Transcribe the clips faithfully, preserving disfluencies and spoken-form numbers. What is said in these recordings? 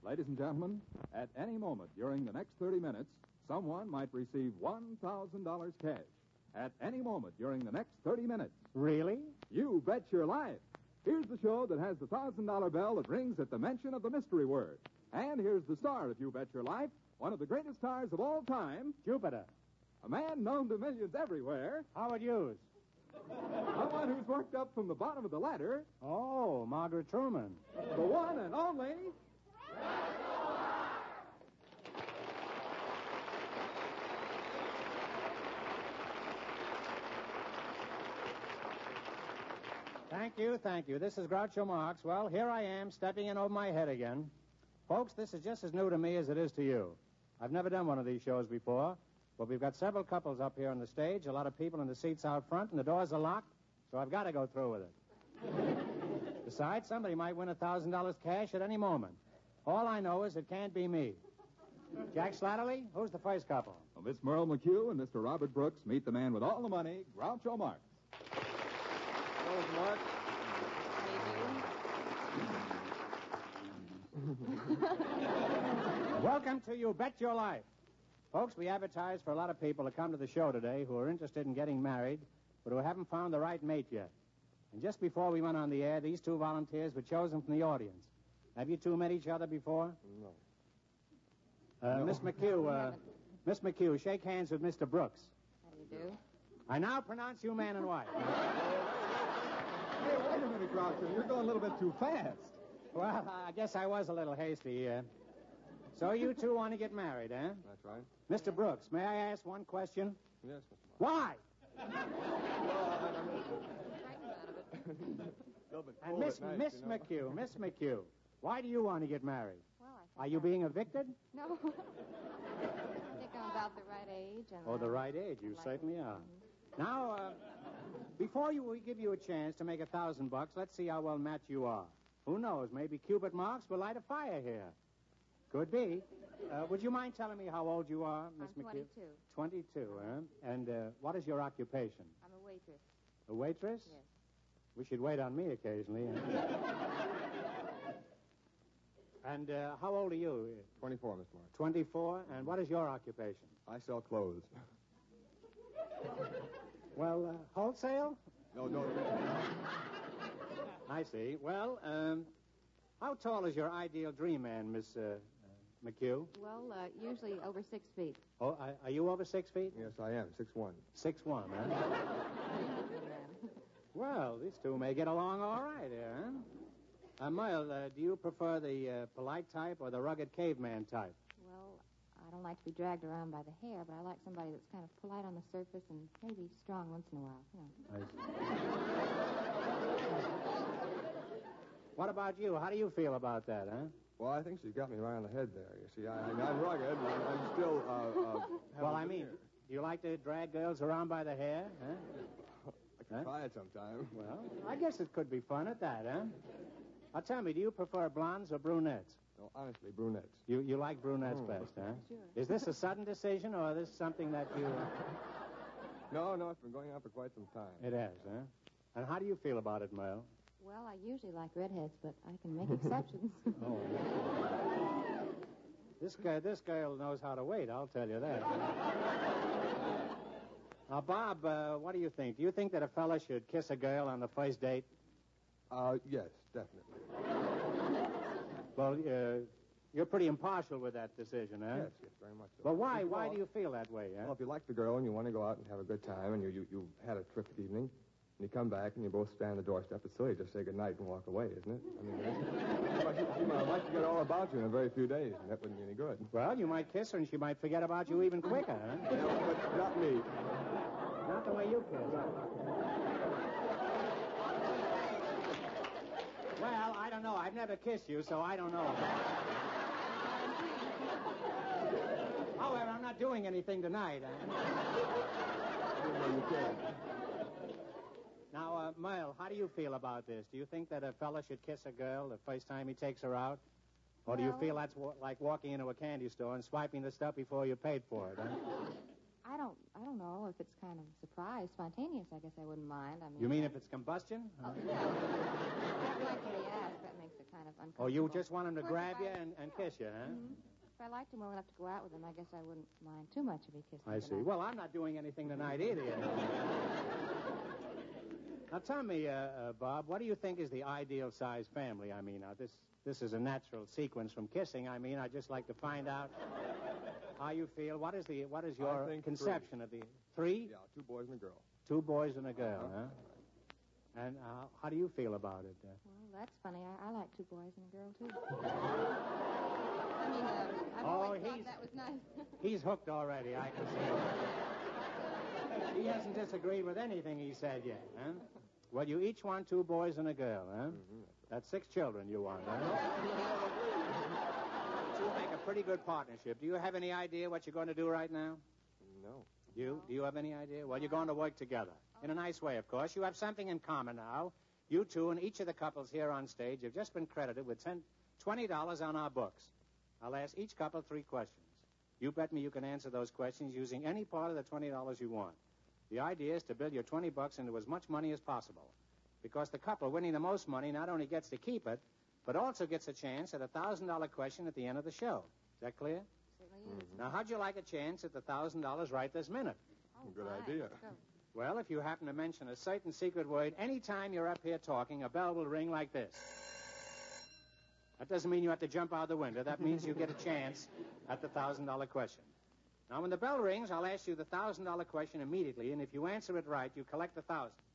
Ladies and gentlemen, at any moment during the next thirty minutes, someone might receive one thousand dollars cash. At any moment during the next thirty minutes. Really? You bet your life. Here's the show that has the one thousand dollar bell that rings at the mention of the mystery word. And here's the star of You Bet Your Life, one of the greatest stars of all time, Jupiter. a man known to millions everywhere, Howard Hughes. someone who's worked up from the bottom of the ladder, Oh, Margaret Truman. the one and only... Thank you, thank you. This is Groucho Marx. Well, here I am, stepping in over my head again. Folks, this is just as new to me as it is to you. I've never done one of these shows before, but we've got several couples up here on the stage, a lot of people in the seats out front, and the doors are locked, so I've got to go through with it. Besides, somebody might win one thousand dollars cash at any moment. All I know is it can't be me. Jack Slattery, who's the first couple? Well, Miss Merle McHugh and Mister Robert Brooks meet the man with all the money, Groucho Marx. Hello, Mister Marx. Welcome to You Bet Your Life. Folks, we advertise for a lot of people to come to the show today who are interested in getting married, but who haven't found the right mate yet. And just before we went on the air, these two volunteers were chosen from the audience. Have you two met each other before? No. Uh, Miss McHugh, uh, Miss McHugh, shake hands with Mister Brooks. How do you do? I now pronounce you man and wife. Hey, wait a minute, Groucho. You're going a little bit too fast. Well, I guess I was a little hasty. Uh, so you two want to get married, eh? That's right. Mister Brooks, may I ask one question? Yes, Mister Marx. Why? Frightened out of it. And Miss Miss McHugh, Miss McHugh, why do you want to get married? Well, I think Are you I- being evicted? No. I think I'm about the right age. And Oh, the uh, right age. You like- certainly are. Now, uh, before you, we give you a chance to make a thousand bucks, let's see how well matched you are. Who knows? Maybe Cupid Marx will light a fire here. Could be. Uh, would you mind telling me how old you are, Miss I'm McHugh? twenty-two. Twenty-two, huh? And uh, what is your occupation? I'm a waitress. A waitress? Yes. We should wait on me occasionally. And uh, how old are you? twenty-four, Mister Marx. Twenty-four. And what is your occupation? I sell clothes. Well, uh, wholesale? No, no. I see. Well, um, how tall is your ideal dream man, Miss uh, uh, McHugh? Well, uh, usually over six feet. Oh, are, are you over six feet? Yes, I am. Six one. Six one, huh? Well, these two may get along all right here, huh? Uh, Merle, uh, do you prefer the uh, polite type or the rugged caveman type? Well, I don't like to be dragged around by the hair, but I like somebody that's kind of polite on the surface and maybe strong once in a while. You know. What about you? How do you feel about that, huh? Well, I think she's got me right on the head there. You see, I, I'm rugged, and I'm still. Uh, uh, Well, I mean, do you like to drag girls around by the hair, huh? I can Huh? try it sometime. Well, I guess it could be fun at that, huh? Now, tell me, do you prefer blondes or brunettes? No, honestly, brunettes. You you like brunettes Mm. best, huh? Sure. Is this a sudden decision, or is this something that you... No, no, it's been going on for quite some time. It has, huh? And how do you feel about it, Merle? Well, I usually like redheads, but I can make exceptions. Oh, this guy, this girl knows how to wait, I'll tell you that. Now, Bob, uh, what do you think? Do you think that a fella should kiss a girl on the first date? Uh, yes, definitely. Well, uh, you're pretty impartial with that decision, huh? Yes, yes, very much so. Well, why? Well, Why do you feel that way, huh? Well, if you like the girl and you want to go out and have a good time, and you you you had a terrific evening, and you come back and you both stand on the doorstep, it's silly to just say good night and walk away, isn't it? I mean, but she, she might like to get all about you in a very few days, and that wouldn't be any good. Well, you might kiss her and she might forget about you even quicker, huh? No, but not me. Not the way you kiss. Well, I don't know. I've never kissed you, so I don't know. However, I'm not doing anything tonight. Huh? Now, uh, Merle, how do you feel about this? Do you think that a fella should kiss a girl the first time he takes her out? Or do you Well- feel that's wa- like walking into a candy store and swiping the stuff before you paid for it, huh? I don't I don't know if it's kind of surprise, spontaneous, I guess I wouldn't mind. I mean, You mean if it's combustion? Oh, no. I don't like to be asked. That makes it kind of uncomfortable. Oh, you just want him to Of course, grab if you I- and, and yeah. kiss you, huh? Mhm. If I liked him well enough to go out with him, I guess I wouldn't mind too much if he kissed me I see. tonight. Well, I'm not doing anything tonight either. You know. Now, tell me, uh, uh, Bob, what do you think is the ideal-sized family? I mean, now, this this is a natural sequence from kissing. I mean, I'd just like to find out how you feel. What is the what is your I think conception of the three? Yeah, two boys and a girl. Two boys and a girl, Uh-huh. huh? And uh, how do you feel about it? Uh, Well, that's funny. I, I like two boys and a girl, too. I mean, uh, I've Oh, always thought he's- that was nice. He's hooked already, I can see. He hasn't disagreed with anything he said yet, huh? Well, you each want two boys and a girl, huh? Mm-hmm. That's six children you want, huh? You make a pretty good partnership. Do you have any idea what you're going to do right now? No. You? Do you have any idea? Well, you're going to work together. In a nice way, of course. You have something in common now. You two and each of the couples here on stage have just been credited with ten, twenty dollars on our books. I'll ask each couple three questions. You bet me you can answer those questions using any part of the twenty dollars you want. The idea is to build your twenty bucks into as much money as possible. Because the couple winning the most money not only gets to keep it, but also gets a chance at a one thousand dollars question at the end of the show. Is that clear? Certainly is. Now, how'd you like a chance at the one thousand dollars right this minute? Oh, Good fine. idea. Let's go. Well, if you happen to mention a certain secret word any time you're up here talking, a bell will ring like this. That doesn't mean you have to jump out the window. That means you get a chance at the one thousand dollars question. Now, when the bell rings, I'll ask you the one thousand dollars question immediately, and if you answer it right, you collect the one thousand dollars.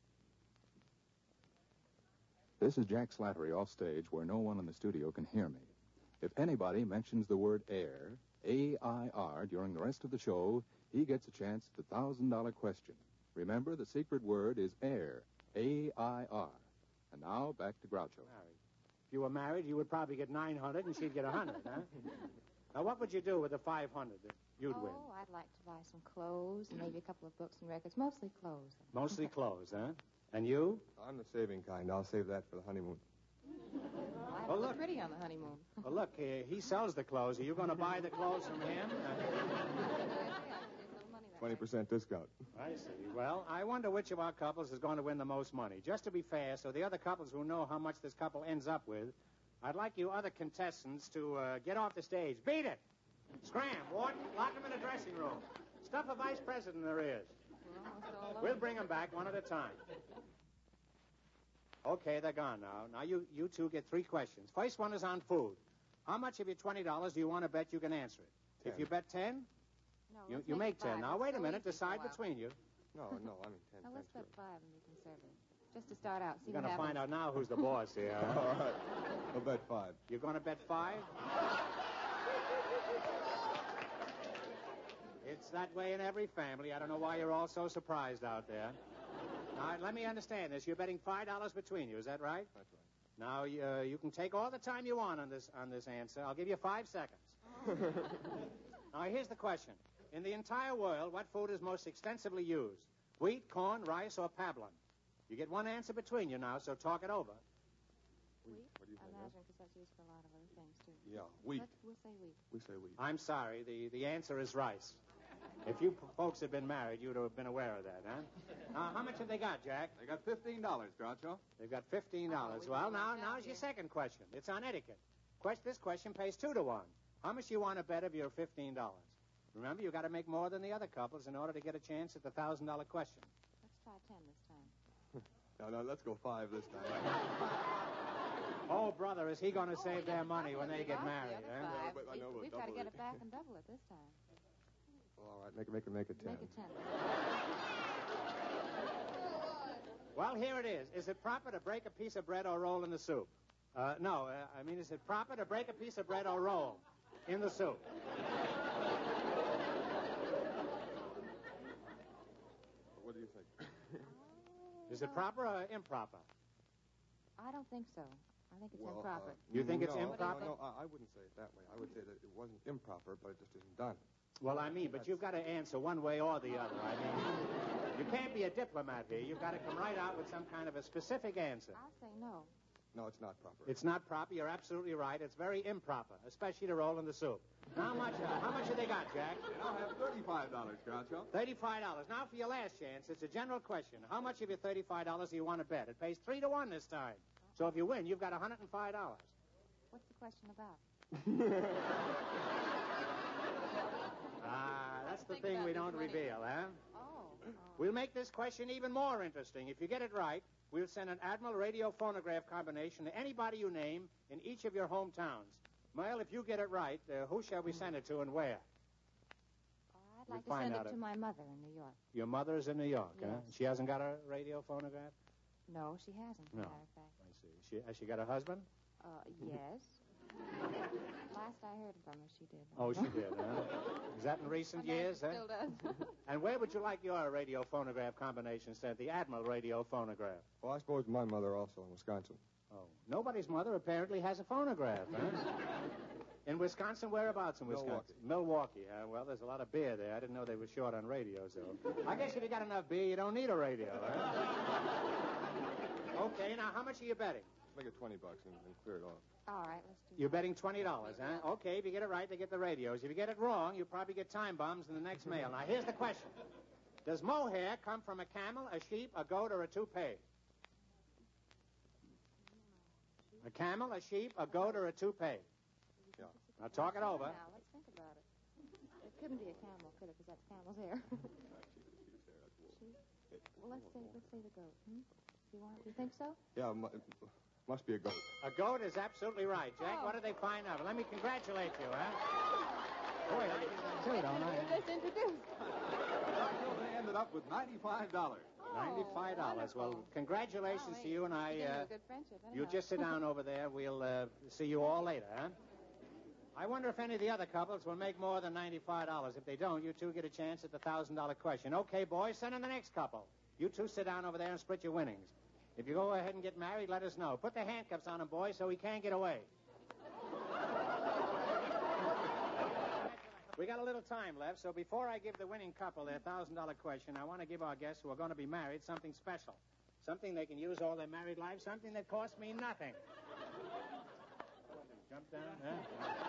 This is Jack Slattery off stage where no one in the studio can hear me. If anybody mentions the word air, A I R, during the rest of the show, he gets a chance at the one thousand dollars question. Remember, the secret word is air, A I R. And now, back to Groucho. Married. If you were married, you would probably get nine hundred dollars and she'd get one hundred dollars, huh? Now, what would you do with the five hundred dollars that you'd oh, win? I'd like to buy some clothes and maybe a couple of books and records. Mostly clothes. Mostly clothes, huh? And you? I'm the saving kind. I'll save that for the honeymoon. Well, I have Well, to look look. pretty on the honeymoon. Well, look, uh, he sells the clothes. Are you going to buy the clothes from him? twenty percent discount. I see. Well, I wonder which of our couples is going to win the most money. Just to be fair, so the other couples who know how much this couple ends up with, I'd like you other contestants to uh, get off the stage. Beat it! Scram, Wharton, lock them in the dressing room. Stuff a vice president in their ears. We're almost all over. We'll bring them back one at a time. Okay, they're gone now. Now, you, you two get three questions. First one is on food. How much of your twenty dollars do you want to bet you can answer it? If Ten. you bet ten, No, you, let's you make it ten. five. Now, It's wait a so minute. easy for a Decide while. between you. No, no, I mean ten No, let's cents. bet five and be conservative. Just to start out, see You're what going to happens. find out now who's the boss here. All right. I'll bet five. You're going to bet five? It's that way in every family. I don't know why you're all so surprised out there. Now, let me understand this. You're betting five dollars between you. Is that right? That's right. Now, uh, you can take all the time you want on this on this answer. I'll give you five seconds. Now, here's the question. In the entire world, what food is most extensively used? Wheat, corn, rice, or pablum? You get one answer between you now, so talk it over. Wheat? What do you I think, imagine, because that's used for a lot of other things, too. Yeah, wheat. Let's, we'll say wheat. We say wheat. I'm sorry. The, the answer is rice. If you p- folks had been married, you'd have been aware of that, huh? Now, how much have they got, Jack? They got fifteen dollars, Groucho. They've got fifteen dollars. Oh, we well, can now, watch out now's your here. second question. It's on etiquette. Quest- this question pays two to one. How much do you want to bet of your fifteen dollars? Remember, you've got to make more than the other couples in order to get a chance at the one thousand dollars question. Let's try ten this time. No, no, let's go five this time. Oh, brother, is he going to Oh, save we their got money five. when they We get got the married, other huh? five. but I We- know we'll We've got to double get it. it back and double it this time. All right, make it, make it, make it ten. Make it ten. Well, here it is. Is it proper to break a piece of bread or roll in the soup? Uh, no, uh, I mean, is it proper to break a piece of bread or roll in the soup? What do you think? Is it proper or improper? I don't think so. I think it's Well, improper. uh, You think it's no, improper? No, no, I, I wouldn't say it that way. I would say that it wasn't improper, but it just isn't done. Well, I mean, but you've got to answer one way or the other. I mean, you can't be a diplomat here. You've got to come right out with some kind of a specific answer. I'll say no. No, it's not proper. It's not proper. You're absolutely right. It's very improper, especially to roll in the soup. Now, how much, uh, how much have they got, Jack? You now have thirty-five dollars, Groucho. thirty-five dollars. Now, for your last chance, it's a general question. How much of your thirty-five dollars do you want to bet? It pays three to one this time. So if you win, you've got one hundred five dollars. What's the question about? Ah, that's the Think thing about we this don't money. reveal, huh? Oh. oh. We'll make this question even more interesting. If you get it right, we'll send an Admiral radio phonograph combination to anybody you name in each of your hometowns. Mel, if you get it right, uh, who shall we send it to and where? Oh, I'd We'll like to find send out it to if- my mother in New York. Your mother is in New York, huh? Yes. She hasn't got a radio phonograph? No, she hasn't, as a No. matter of fact. I see. She, has she got a husband? Uh, yes. Last I heard from her, she did. Oh, she did, huh? Is that in recent I know years, she huh? still does. And where would you like your radio phonograph combination sent? The Admiral radio phonograph. Well, I suppose my mother also in Wisconsin. Oh. Nobody's mother apparently has a phonograph, huh? In Wisconsin, whereabouts in Wisconsin? Milwaukee. Milwaukee, huh? Well, there's a lot of beer there. I didn't know they were short on radios, though. I guess if you got enough beer, you don't need a radio, huh? Okay, now how much are you betting? Make it twenty bucks and, and clear it off. All right, let's do You're that. betting twenty dollars, huh? Okay, if you get it right, they get the radios. If you get it wrong, you probably get time bombs in the next mail. Now, here's the question. Does mohair come from a camel, a sheep, a goat, or a toupee? A camel, a sheep, a goat, or a toupee? Yeah. Now, talk it over. Now, let's think about it. It couldn't be a camel, could it? Because that's camel's hair. Sheep? Well, let's say let's say the goat. Hmm? Do you want? Do you think so? Yeah, mu- it must be a goat. A goat is absolutely right. Jack, what did they find out? Let me congratulate you, huh? Boy, I do that too, don't I? Just introduced. They ended up with ninety-five dollars. ninety-five dollars. wonderful. Well, congratulations Wow, to you and I. beginning of Uh, a good friendship. you anyhow. just sit down over there. We'll uh, see you all later, huh? I wonder if any of the other couples will make more than ninety-five dollars. If they don't, you two get a chance at the one thousand dollars question. Okay, boys, send in the next couple. You two sit down over there and split your winnings. If you go ahead and get married, let us know. Put the handcuffs on him, boys, so he can't get away. We got a little time left, so before I give the winning couple their one thousand dollars question, I want to give our guests who are going to be married something special. Something they can use all their married life, something that costs me nothing. Jump down, huh?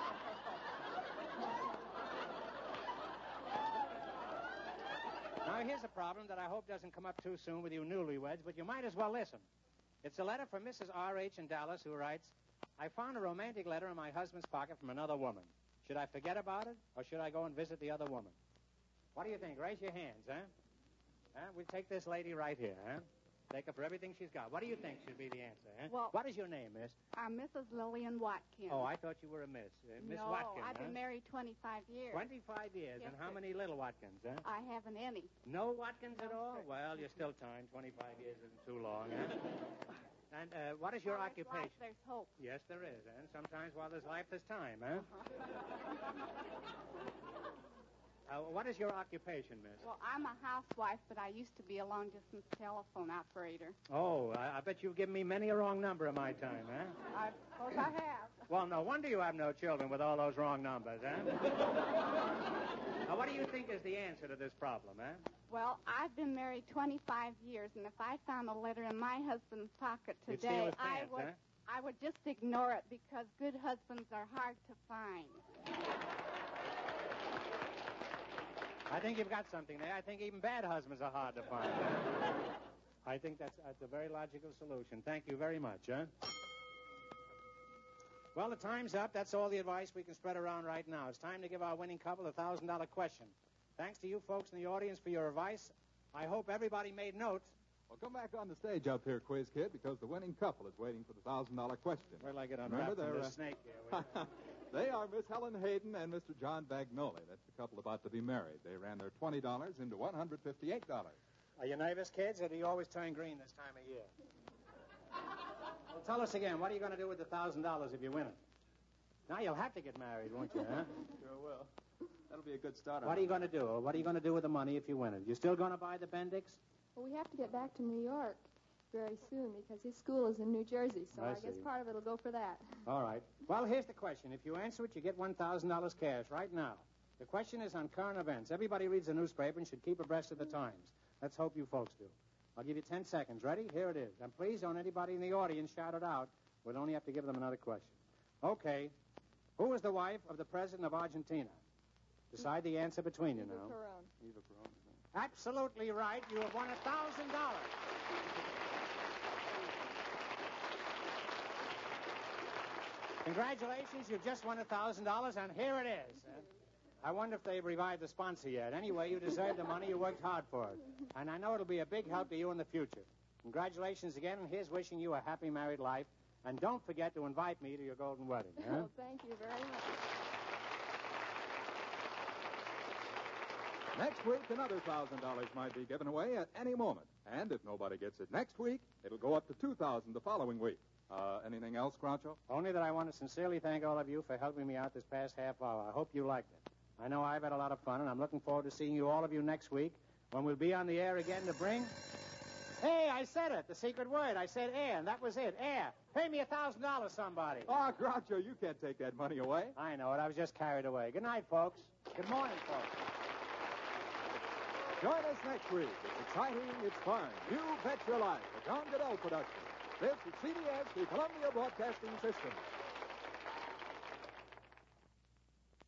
Now, here's a problem that I hope doesn't come up too soon with you newlyweds, but you might as well listen. It's a letter from Missus R H in Dallas who writes, I found a romantic letter in my husband's pocket from another woman. Should I forget about it, or should I go and visit the other woman? What do you think? Raise your hands, huh? Huh? We'll take this lady right here, huh? Take her for everything she's got. What do you think should be the answer, huh? Well- What is your name, miss? I'm Missus Lillian Watkins. Oh, I thought you were a miss. Uh, Miss no, Watkins, I've been huh? married twenty-five years. twenty-five years. Yes, And how sir. many little Watkins, huh? I haven't any. No Watkins at No, all? sir. Well, you're still time. twenty-five years isn't too long, huh? And uh, what is your While there's occupation? life, there's hope. Yes, there is. And sometimes while there's life, there's time, huh? Uh, what is your occupation, miss? Well, I'm a housewife, but I used to be a long-distance telephone operator. Oh, I, I bet you've given me many a wrong number in my time, huh? I suppose I have. Well, no wonder you have no children with all those wrong numbers, huh? Now, what do you think is the answer to this problem, huh? Well, I've been married twenty-five years, and if I found a letter in my husband's pocket You'd steal today, his I pants, would huh? I would just ignore it because good husbands are hard to find. I think you've got something there. I think even bad husbands are hard to find. Huh? I think that's, that's a very logical solution. Thank you very much, huh? Well, the time's up. That's all the advice we can spread around right now. It's time to give our winning couple a one thousand dollars question. Thanks to you folks in the audience for your advice. I hope everybody made notes. Well, come back on the stage up here, Quiz Kid, because the winning couple is waiting for the one thousand dollars question. Where'll I get Remember, unwrapped from they're, this uh, snake here? They are Miss Helen Hayden and Mister John Bagnoli. That's the couple about to be married. They ran their twenty dollars into one hundred fifty-eight dollars. Are you nervous, kids, or do you always turn green this time of year? Well, tell us again, what are you going to do with the one thousand dollars if you win it? Now you'll have to get married, won't you, huh? Sure will. That'll be a good start. What are you going to do? Or what are you going to do with the money if you win it? You still going to buy the Bendix? Well, we have to get back to New York very soon because his school is in New Jersey, so I I, guess see. part of it will go for that. All right. Well, here's the question. If you answer it, you get one thousand dollars cash right now. The question is on current events. Everybody reads the newspaper and should keep abreast of the times. Let's hope you folks do. I'll give you ten seconds. Ready? Here it is. And please don't anybody in the audience shout it out. We'll only have to give them another question. Okay. Who is the wife of the president of Argentina? Decide the answer between you Eva now. Peron. Eva Peron. Absolutely right. You have won a thousand dollars. Congratulations, you've just won a thousand dollars, and here it is. Uh, I wonder if they've revived the sponsor yet. Anyway, you deserve the money. You worked hard for it. And I know it'll be a big help to you in the future. Congratulations again, and here's wishing you a happy married life. And don't forget to invite me to your golden wedding. Huh? Oh, thank you very much. Next week, another thousand dollars might be given away at any moment. And if nobody gets it next week, it'll go up to two thousand the following week. Uh, anything else, Groucho? Only that I want to sincerely thank all of you for helping me out this past half hour. I hope you liked it. I know I've had a lot of fun, and I'm looking forward to seeing you, all of you, next week when we'll be on the air again to bring... Hey, I said it, the secret word. I said air, and that was it, air. Pay me a thousand dollars, somebody. Oh, Groucho, you can't take that money away. I know it. I was just carried away. Good night, folks. Good morning, folks. Join us next week. It's exciting, it's fun. You Bet Your Life, a John Goodell production. This is C B S, the Columbia Broadcasting System.